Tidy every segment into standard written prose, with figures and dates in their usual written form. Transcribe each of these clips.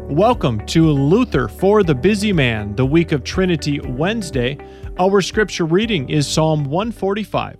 Welcome to Luther for the Busy Man, the week of Trinity Wednesday. Our scripture reading is Psalm 145.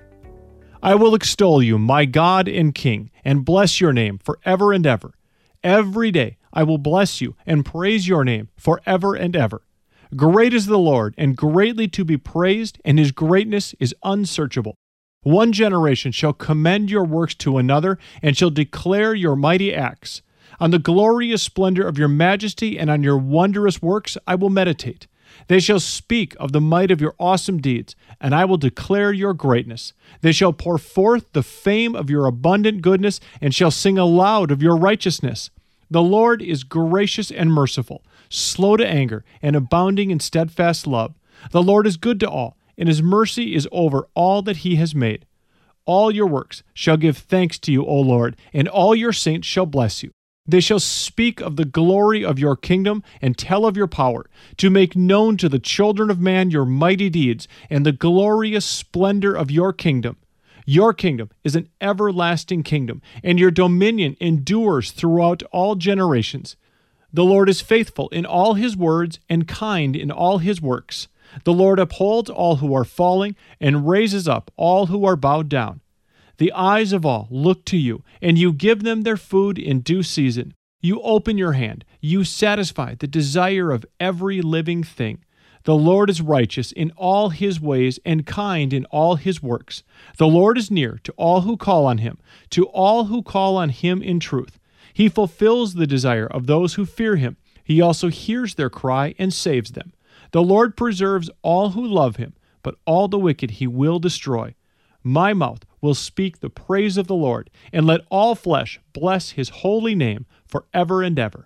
I will extol you, my God and King, and bless your name forever and ever. Every day I will bless you and praise your name forever and ever. Great is the Lord, and greatly to be praised, and his greatness is unsearchable. One generation shall commend your works to another, and shall declare your mighty acts. On the glorious splendor of your majesty and on your wondrous works I will meditate. They shall speak of the might of your awesome deeds, and I will declare your greatness. They shall pour forth the fame of your abundant goodness, and shall sing aloud of your righteousness. The Lord is gracious and merciful, slow to anger, and abounding in steadfast love. The Lord is good to all, and his mercy is over all that he has made. All your works shall give thanks to you, O Lord, and all your saints shall bless you. They shall speak of the glory of your kingdom and tell of your power, to make known to the children of man your mighty deeds and the glorious splendor of your kingdom. Your kingdom is an everlasting kingdom, and your dominion endures throughout all generations. The Lord is faithful in all his words and kind in all his works. The Lord upholds all who are falling and raises up all who are bowed down. The eyes of all look to you, and you give them their food in due season. You open your hand, you satisfy the desire of every living thing. The Lord is righteous in all his ways and kind in all his works. The Lord is near to all who call on him, to all who call on him in truth. He fulfills the desire of those who fear him. He also hears their cry and saves them. The Lord preserves all who love him, but all the wicked he will destroy. My mouth will speak the praise of the Lord, and let all flesh bless his holy name forever and ever.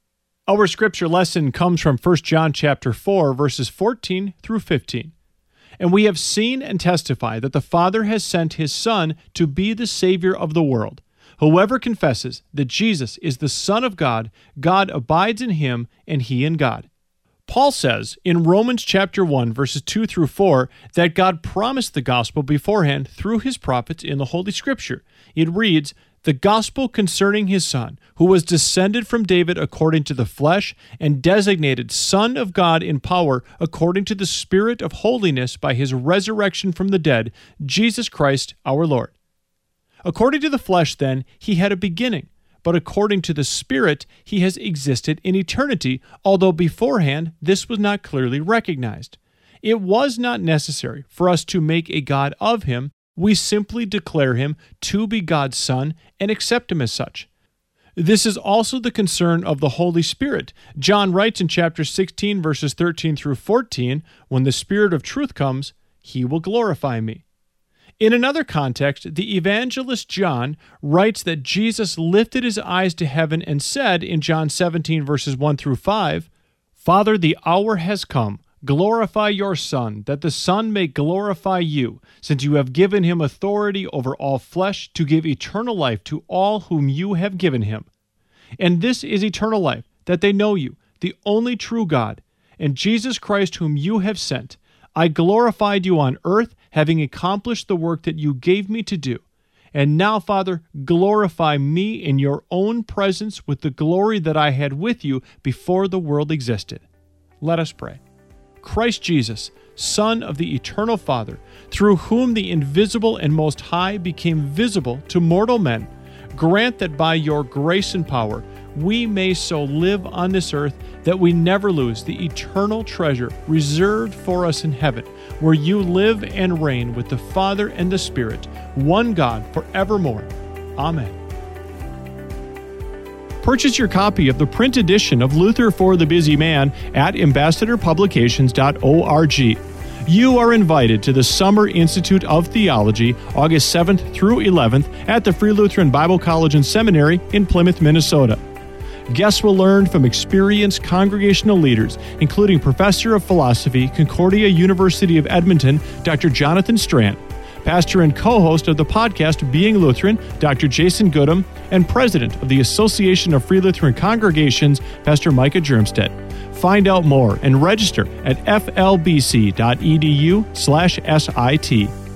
Our scripture lesson comes from 1 John chapter 4, verses 14 through 15. And we have seen and testified that the Father has sent his Son to be the Savior of the world. Whoever confesses that Jesus is the Son of God, God abides in him, and he in God. Paul says in Romans chapter 1, verses 2 through 4, that God promised the gospel beforehand through his prophets in the Holy Scripture. It reads, "The gospel concerning his Son, who was descended from David according to the flesh, and designated Son of God in power according to the Spirit of holiness by his resurrection from the dead, Jesus Christ our Lord." According to the flesh, then, he had a beginning. But according to the Spirit, he has existed in eternity, although beforehand this was not clearly recognized. It was not necessary for us to make a God of him. We simply declare him to be God's Son and accept him as such. This is also the concern of the Holy Spirit. John writes in chapter 16, verses 13 through 14, "When the Spirit of truth comes, he will glorify me." In another context, the evangelist John writes that Jesus lifted his eyes to heaven and said in John 17, verses 1 through 5, "Father, the hour has come. Glorify your Son, that the Son may glorify you, since you have given him authority over all flesh to give eternal life to all whom you have given him. And this is eternal life, that they know you, the only true God, and Jesus Christ whom you have sent. I glorified you on earth, having accomplished the work that you gave me to do. And now, Father, glorify me in your own presence with the glory that I had with you before the world existed." Let us pray. Christ Jesus, Son of the eternal Father, through whom the invisible and most high became visible to mortal men, grant that by your grace and power we may so live on this earth that we never lose the eternal treasure reserved for us in heaven, where you live and reign with the Father and the Spirit, one God forevermore. Amen. Purchase your copy of the print edition of Luther for the Busy Man at ambassadorpublications.org. You are invited to the Summer Institute of Theology, August 7th through 11th at the Free Lutheran Bible College and Seminary in Plymouth, Minnesota. Guests will learn from experienced congregational leaders, including Professor of Philosophy, Concordia University of Edmonton, Dr. Jonathan Strand, pastor and co-host of the podcast Being Lutheran, Dr. Jason Goodham, and president of the Association of Free Lutheran Congregations, Pastor Micah Germstedt. Find out more and register at flbc.edu/SIT.